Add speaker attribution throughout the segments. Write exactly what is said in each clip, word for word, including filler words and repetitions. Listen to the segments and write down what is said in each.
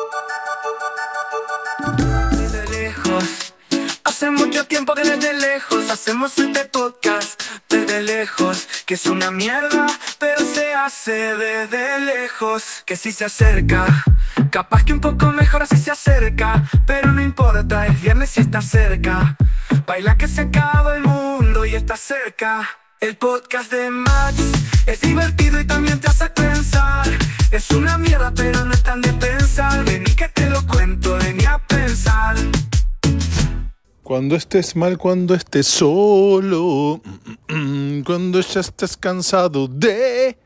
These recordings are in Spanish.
Speaker 1: Desde lejos, hace mucho tiempo que desde lejos hacemos este podcast. Desde lejos, que es una mierda, pero se hace desde lejos. Que si se acerca, capaz que un poco mejor así se acerca, pero no importa, es viernes y está cerca. Baila que se acaba el mundo y está cerca. El podcast de Max es divertido y también te hace pensar. Es una mierda pero no es tan de pensar. Vení que te lo cuento, vení a pensar.
Speaker 2: Cuando estés mal, cuando estés solo, cuando ya estés cansado de...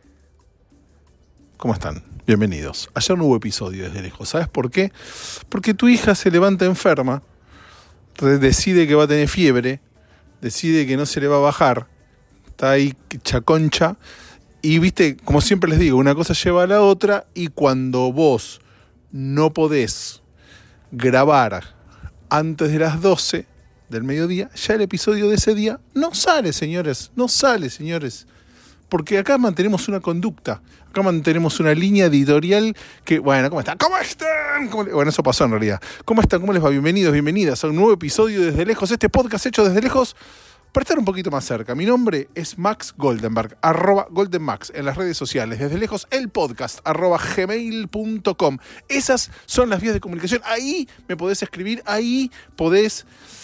Speaker 2: ¿Cómo están? Bienvenidos. Ayer no hubo episodio desde lejos. ¿Sabes por qué? Porque tu hija se levanta enferma, decide que va a tener fiebre, decide que no se le va a bajar, está ahí chaconcha, y viste, como siempre les digo, una cosa lleva a la otra, y cuando vos no podés grabar antes de las doce del mediodía, ya el episodio de ese día no sale, señores, no sale, señores. Porque acá mantenemos una conducta, acá mantenemos una línea editorial que, bueno, ¿cómo están? ¿Cómo están? ¿Cómo le... Bueno, eso pasó en realidad. ¿Cómo están? ¿Cómo les va? Bienvenidos, bienvenidas a un nuevo episodio desde lejos, este podcast hecho desde lejos para estar un poquito más cerca. Mi nombre es Max Goldenberg, arroba GoldenMax en las redes sociales. Desde lejos, el podcast, arroba gmail punto com. Esas son las vías de comunicación. Ahí me podés escribir, ahí podés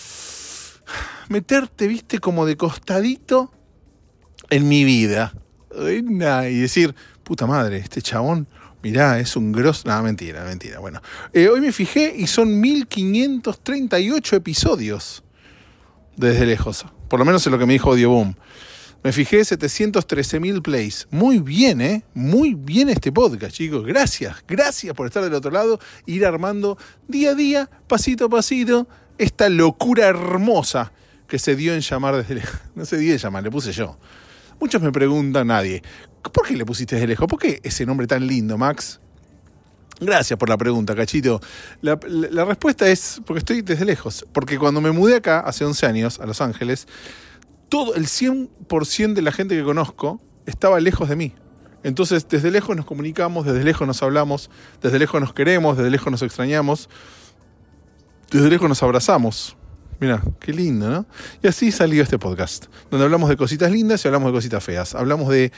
Speaker 2: meterte, viste, como de costadito en mi vida. Y decir, puta madre, este chabón, mirá, es un grosso... No, mentira, mentira. Bueno, eh, hoy me fijé y son mil quinientos treinta y ocho episodios desde lejos. Por lo menos es lo que me dijo Audioboom. Me fijé, setecientos trece mil plays. Muy bien, ¿eh? Muy bien este podcast, chicos. Gracias, gracias por estar del otro lado. Ir armando día a día, pasito a pasito, esta locura hermosa que se dio en llamar desde lejos. No se dio en llamar, le puse yo. Muchos me preguntan, nadie, ¿por qué le pusiste desde lejos? ¿Por qué ese nombre tan lindo, Max? Gracias por la pregunta, cachito. La, la, la respuesta es porque estoy desde lejos. Porque cuando me mudé acá, hace once años, a Los Ángeles, todo el cien por ciento de la gente que conozco estaba lejos de mí. Entonces, desde lejos nos comunicamos, desde lejos nos hablamos, desde lejos nos queremos, desde lejos nos extrañamos, desde lejos nos abrazamos. Mirá, qué lindo, ¿no? Y así salió este podcast, donde hablamos de cositas lindas y hablamos de cositas feas. Hablamos de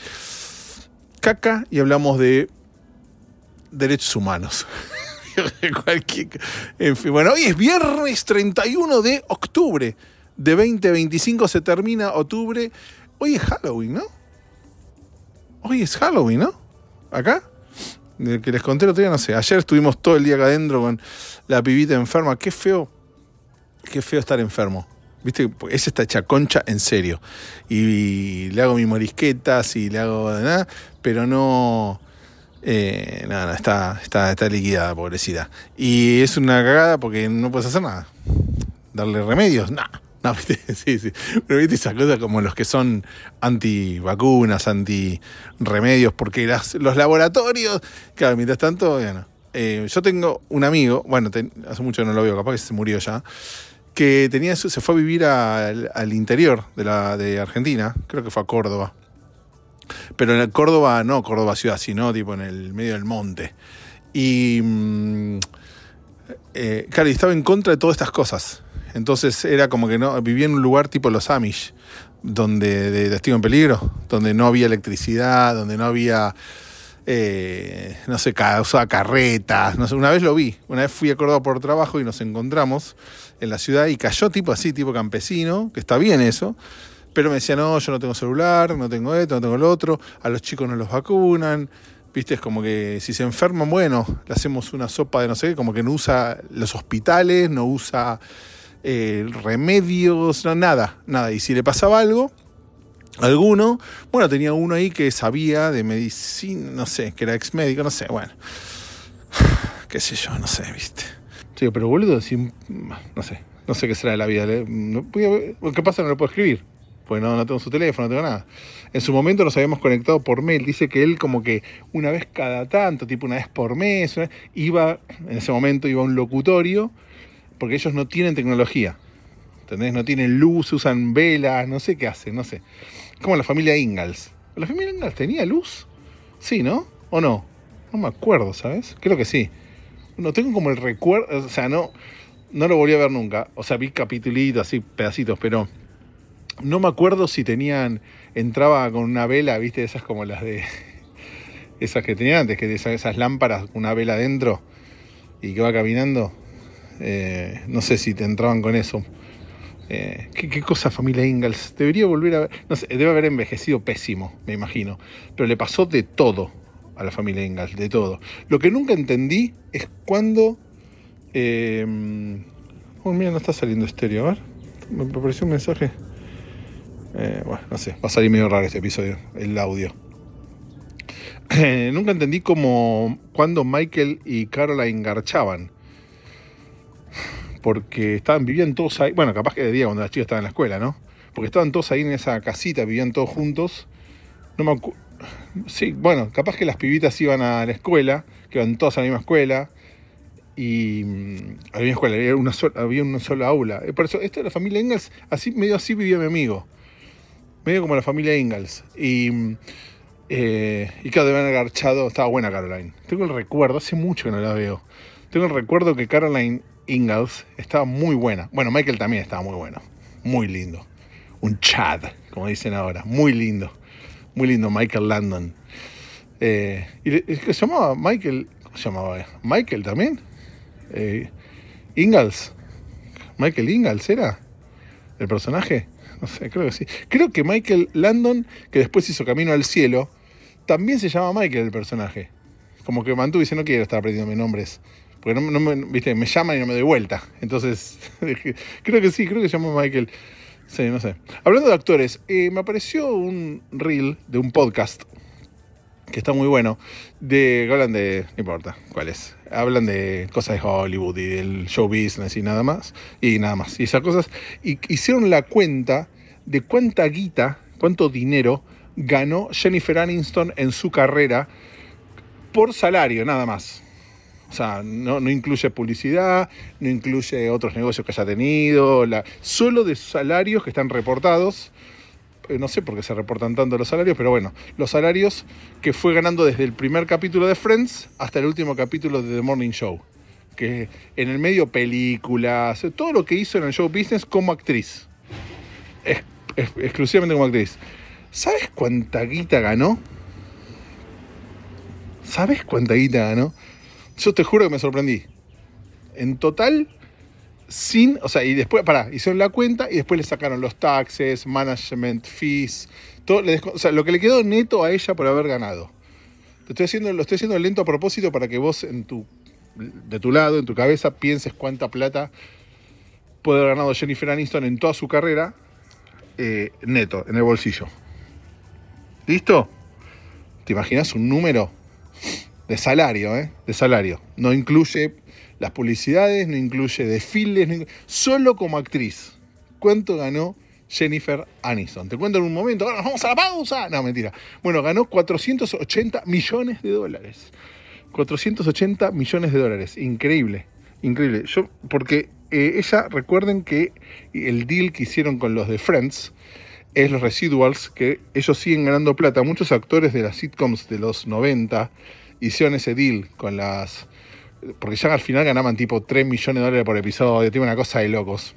Speaker 2: caca y hablamos de derechos humanos. Cualquier... En fin, bueno, hoy es viernes treinta y uno de octubre de veinte veinticinco, se termina octubre. Hoy es Halloween, ¿no? Hoy es Halloween, ¿no? Acá, del que les conté el otro día, no sé. Ayer estuvimos todo el día acá adentro con la pibita enferma. Qué feo, qué feo estar enfermo. ¿Viste? Esa está hecha concha en serio. Y le hago mis morisquetas y le hago nada, pero no... Eh, nada, no, está, está, está liquidada, pobrecita. Y es una cagada porque no puedes hacer nada. Darle remedios, no, no, ¿viste? Sí, sí. Pero viste esas cosas como los que son antivacunas, antirremedios, porque las, los laboratorios, claro, mientras tanto, bueno, eh, yo tengo un amigo, bueno, ten, hace mucho que no lo veo, capaz que se murió ya, que tenía eso, se fue a vivir a, al, al interior de la de Argentina, creo que fue a Córdoba. Pero en el Córdoba, no Córdoba ciudad, sino tipo en el medio del monte. Y eh, claro, y estaba en contra de todas estas cosas. Entonces era como que no vivía en un lugar tipo los Amish, donde de Testigo en Peligro, donde no había electricidad, donde no había, eh, no sé, usaba carretas. No sé, una vez lo vi, una vez fui a Córdoba por trabajo y nos encontramos en la ciudad y cayó tipo así, tipo campesino, que está bien eso. Pero me decía, no, yo no tengo celular, no tengo esto, no tengo lo otro, a los chicos no los vacunan, viste, es como que si se enferman, bueno, le hacemos una sopa de no sé qué, como que no usa los hospitales, no usa eh, remedios, no, nada, nada. Y si le pasaba algo, alguno, bueno, tenía uno ahí que sabía de medicina, no sé, que era ex médico, no sé, bueno, qué sé yo, no sé, viste. Sí, pero boludo, si, no sé, no sé qué será de la vida, ¿qué pasa? No lo puedo escribir. Pues no, no tengo su teléfono, no tengo nada. En su momento nos habíamos conectado por mail. Dice que él como que una vez cada tanto, tipo una vez por mes, ¿eh? iba, en ese momento iba a un locutorio, porque ellos no tienen tecnología. ¿Entendés? No tienen luz, usan velas, no sé qué hacen, no sé. Como la familia Ingalls. ¿La familia Ingalls tenía luz? Sí, ¿no? ¿O no? No me acuerdo, ¿sabes? Creo que sí. no tengo como el recuerdo, o sea, no, no lo volví a ver nunca. O sea, vi capitulitos, así, pedacitos, pero no me acuerdo si tenían, entraba con una vela, viste, esas como las de, esas que tenían antes, que esas, esas lámparas con una vela adentro y que va caminando. Eh, no sé si te entraban con eso. Eh, ¿qué, ¿Qué cosa familia Ingalls? Debería volver a ver. No sé, debe haber envejecido pésimo, me imagino. Pero le pasó de todo a la familia Ingalls, de todo. Lo que nunca entendí es cuando. Eh, oh, mira, no está saliendo estéreo. A ver, me apareció un mensaje. Eh, bueno, no sé, va a salir medio raro este episodio, el audio. Eh, nunca entendí cómo. Cuando Michael y Caroline garchaban. Porque estaban, vivían todos ahí, bueno, capaz que de día cuando las chicas estaban en la escuela, ¿no? Porque estaban todos ahí en esa casita, vivían todos juntos. No me acu- Sí, bueno, capaz que las pibitas iban a la escuela, que iban todas a la misma escuela. Y mmm, a la misma escuela, había una, sola, había una sola aula. Por eso, esto de la familia Ingalls, así, medio así vivía mi amigo. Medio como la familia Ingalls. Y, eh, y claro, deben haber agarchado, estaba buena Caroline. Tengo el recuerdo, hace mucho que no la veo. Tengo el recuerdo que Caroline Ingalls estaba muy buena. Bueno, Michael también estaba muy bueno. Muy lindo. Un Chad, como dicen ahora. Muy lindo. Muy lindo Michael Landon. Eh, y se llamaba Michael. ¿Cómo se llamaba? Michael también. Eh, Ingalls. Michael Ingalls era el personaje. No sé, creo que sí. Creo que Michael Landon, que después hizo Camino al Cielo, también se llama Michael el personaje. Como que mantuve y dice, no quiero estar aprendiendo mis nombres. Porque no, no me, viste, me llaman y no me doy vuelta. Entonces, creo que sí, creo que se llama Michael. Sí, no sé. Hablando de actores, eh, me apareció un reel de un podcast que está muy bueno. De, que hablan de, no importa cuál es. Hablan de cosas de Hollywood y del show business y nada más. Y nada más. Y esas cosas. Y hicieron la cuenta de cuánta guita, cuánto dinero ganó Jennifer Aniston en su carrera por salario, nada más. O sea, no, no incluye publicidad, no incluye otros negocios que haya tenido, la, solo de salarios que están reportados. Eh, no sé por qué se reportan tanto los salarios, pero bueno, los salarios que fue ganando desde el primer capítulo de Friends hasta el último capítulo de The Morning Show. Que en el medio películas, todo lo que hizo en el show business como actriz. Es, es, exclusivamente como actriz. ¿Sabes cuánta guita ganó? ¿Sabes cuánta guita ganó? Yo te juro que me sorprendí. En total, sin... O sea, y después, pará, hicieron la cuenta y después le sacaron los taxes, management fees, todo, le desco- o sea, lo que le quedó neto a ella por haber ganado. Te estoy haciendo, lo estoy haciendo lento a propósito para que vos en tu, de tu lado, en tu cabeza, pienses cuánta plata puede haber ganado Jennifer Aniston en toda su carrera, eh, neto, en el bolsillo. ¿Listo? ¿Te imaginas un número? De salario, ¿eh? De salario. No incluye las publicidades, no incluye desfiles, no incluye... solo como actriz. ¿Cuánto ganó Jennifer Aniston? Te cuento en un momento. Ahora nos vamos a la pausa. No, mentira. Bueno, ganó cuatrocientos ochenta millones de dólares. cuatrocientos ochenta millones de dólares. Increíble. Increíble. Yo, porque eh, ella, recuerden que el deal que hicieron con los de Friends es los residuals, que ellos siguen ganando plata. Muchos actores de las sitcoms de los noventa hicieron ese deal con las... Porque ya al final ganaban tipo tres millones de dólares por episodio, tiene una cosa de locos.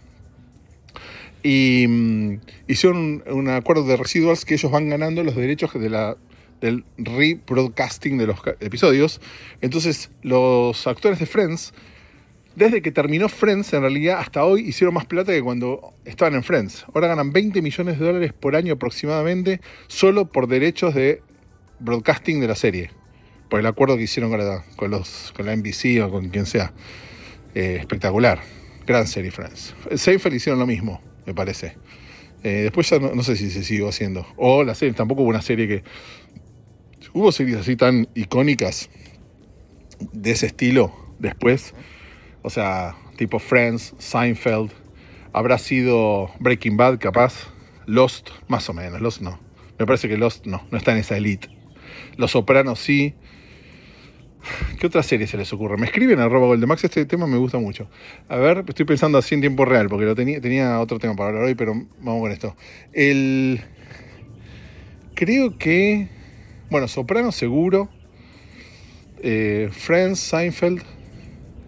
Speaker 2: Y um, hicieron un, un acuerdo de residuals que ellos van ganando los derechos de la, del rebroadcasting de los episodios. Entonces los actores de Friends, desde que terminó Friends, en realidad hasta hoy hicieron más plata que cuando estaban en Friends. Ahora ganan veinte millones de dólares por año aproximadamente solo por derechos de broadcasting de la serie. Por el acuerdo que hicieron con la, con los, con la N B C o con quien sea. Eh, espectacular. Gran serie Friends. Seinfeld hicieron lo mismo, me parece. Eh, después ya no, no sé si se siguió haciendo. O la serie, tampoco hubo una serie que... Hubo series así tan icónicas de ese estilo después. O sea, tipo Friends, Seinfeld. Habrá sido Breaking Bad, capaz. Lost, más o menos. Lost no. Me parece que Lost no, no está en esa elite. Los Sopranos sí. ¿Qué otra serie se les ocurre? Me escriben a arroba Goldemax, este tema me gusta mucho. A ver, estoy pensando así en tiempo real, porque lo tenía, tenía otro tema para hablar hoy, pero vamos con esto. El... Creo que... Bueno, Soprano seguro. Eh, Friends, Seinfeld.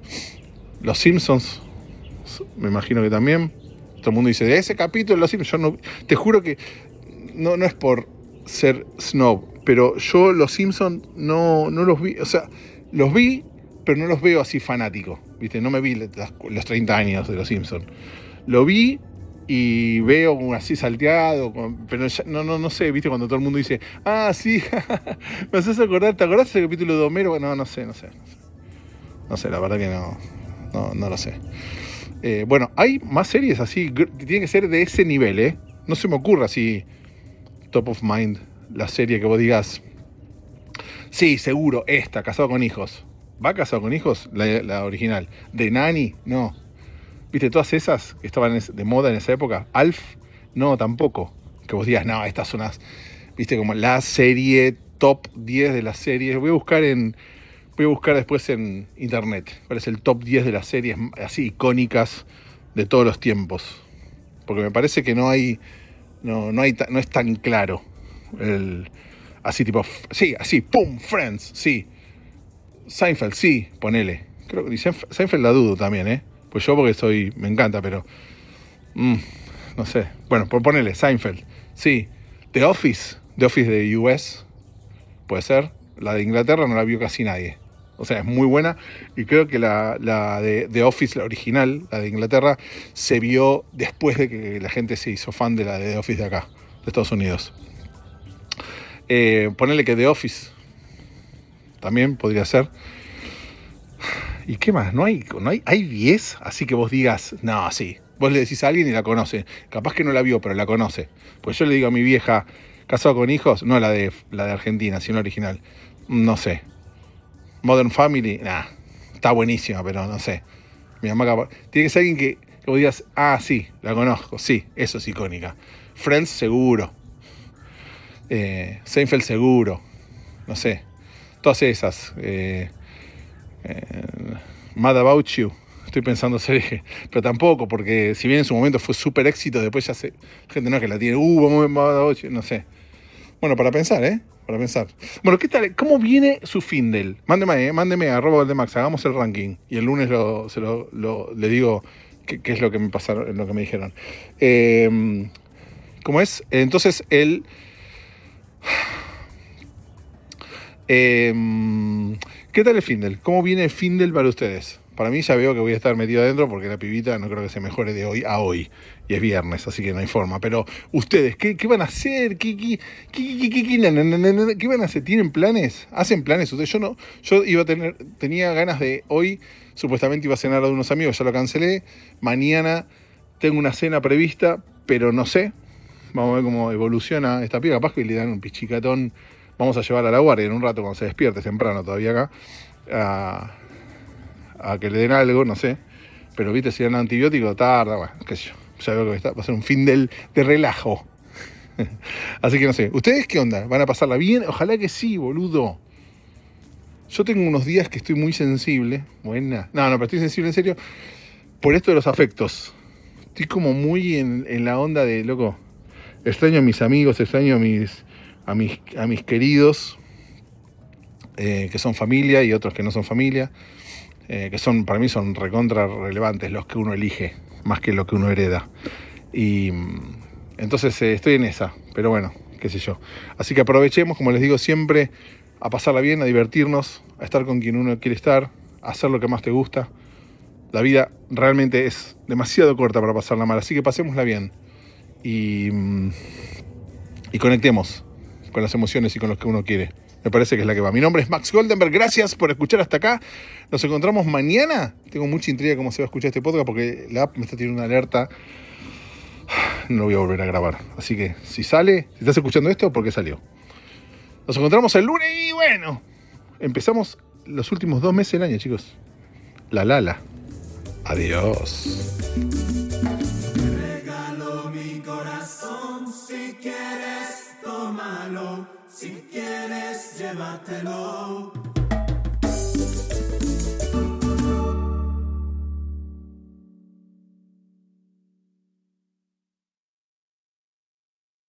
Speaker 2: Los Simpsons, me imagino que también. Todo el mundo dice, de ese capítulo de Los Simpsons, yo no, te juro que no, no es por ser snob, pero yo Los Simpsons no, no los vi, o sea, los vi, pero no los veo así fanático, ¿viste? No me vi las, los treinta años de Los Simpsons. Lo vi y veo así salteado, pero ya, no, no, no sé, ¿viste? Cuando todo el mundo dice, ah, sí, me haces acordar, ¿te acordás del capítulo de Homero? No, no sé, no sé, no sé, no sé, la verdad que no, no, no lo sé. Eh, bueno, hay más series así, que tienen que ser de ese nivel, ¿eh? No se me ocurre así, top of mind, la serie que vos digas, sí, seguro, esta, Casado con Hijos. ¿Va Casado con Hijos? La, la original. ¿De Nanny? No. ¿Viste todas esas que estaban de moda en esa época? ¿Alf? No, tampoco. Que vos digas, no, estas son las, viste, como la serie top diez de las series. Voy a buscar en... Voy a buscar después en internet cuál es el top diez de las series así icónicas de todos los tiempos. Porque me parece que no hay, no, no hay, no es tan claro. El, así tipo, sí, así, pum, Friends, sí. Seinfeld, sí, ponele. Creo que Seinfeld la dudo también, ¿eh? Pues yo porque soy, me encanta, pero mmm, no sé. Bueno, por ponele, Seinfeld, sí. The Office, The Office de U S, puede ser. La de Inglaterra no la vio casi nadie. O sea, es muy buena. Y creo que la, la de The Office, la original, la de Inglaterra, se vio después de que la gente se hizo fan de la de The Office de acá, de Estados Unidos. Eh, ponele que The Office también podría ser. ¿Y qué más? ¿No hay no hay, hay diez? Así que vos digas, no, sí. Vos le decís a alguien y la conoce. Capaz que no la vio, pero la conoce. Pues yo le digo a mi vieja, Casado con Hijos, no la de, la de Argentina, sino la original. No sé. Modern Family, nah, está buenísima, pero no sé. Mi mamá capaz, tiene que ser alguien que, que vos digas, ah, sí, la conozco, sí, eso es icónica. Friends, seguro. Eh, Seinfeld, seguro. No sé. Todas esas. Eh, eh, Mad About You. Estoy pensando serie, pero tampoco, porque si bien en su momento fue súper éxito, después ya se, gente no es que la tiene, uh, vamos a ver Mad About You, no sé. Bueno, para pensar, ¿eh? Para pensar. Bueno, ¿qué tal? ¿Cómo viene su Findel? Mándeme, ¿eh? Mándeme a arroba Valdemax, hagamos el ranking. Y el lunes lo, se lo, lo, le digo qué, qué es lo que me pasaron, lo que me dijeron. Eh, ¿Cómo es? Entonces, el... Eh, ¿Qué tal el Findel? ¿Cómo viene el Findel para ustedes? Para mí ya veo que voy a estar metido adentro porque la pibita no creo que se mejore de hoy a hoy. Y es viernes, así que no hay forma. Pero ustedes, ¿qué, qué van a hacer? ¿Qué, qué, qué, qué, qué, qué, na, na, na, na, ¿qué van a hacer? ¿Tienen planes? ¿Hacen planes ustedes? Yo no, yo iba a tener, tenía ganas de hoy, supuestamente iba a cenar a unos amigos, ya lo cancelé. Mañana tengo una cena prevista, pero no sé. Vamos a ver cómo evoluciona esta piba. Capaz que le dan un pichicatón. Vamos a llevar a la guardia en un rato cuando se despierte, temprano todavía acá. A... a que le den algo, no sé, pero viste, si dan antibiótico, tarda, bueno, qué sé yo, ya veo que está, va a ser un fin del, de relajo. Así que no sé, ¿ustedes qué onda? ¿Van a pasarla bien? Ojalá que sí, boludo. Yo tengo unos días que estoy muy sensible, buena, no, no, pero estoy sensible en serio, por esto de los afectos. Estoy como muy en, en la onda de, loco, extraño a mis amigos, extraño a mis, a mis, a mis queridos, eh, que son familia y otros que no son familia. Eh, que son, para mí son recontra relevantes los que uno elige, más que lo que uno hereda. Y entonces eh, estoy en esa, pero bueno, qué sé yo. Así que aprovechemos, como les digo siempre, a pasarla bien, a divertirnos, a estar con quien uno quiere estar, a hacer lo que más te gusta. La vida realmente es demasiado corta para pasarla mal, así que pasémosla bien. Y, y conectemos con las emociones y con los que uno quiere. Me parece que es la que va. Mi nombre es Max Goldenberg. Gracias por escuchar hasta acá. Nos encontramos mañana. Tengo mucha intriga cómo se va a escuchar este podcast porque la app me está tirando una alerta. No lo voy a volver a grabar. Así que si sale, si estás escuchando esto, ¿por qué salió? Nos encontramos el lunes y bueno, empezamos los últimos dos meses del año, chicos. La Lala. Adiós.
Speaker 1: Te regalo mi corazón, si quieres, tómalo. Si quieres, llévatelo.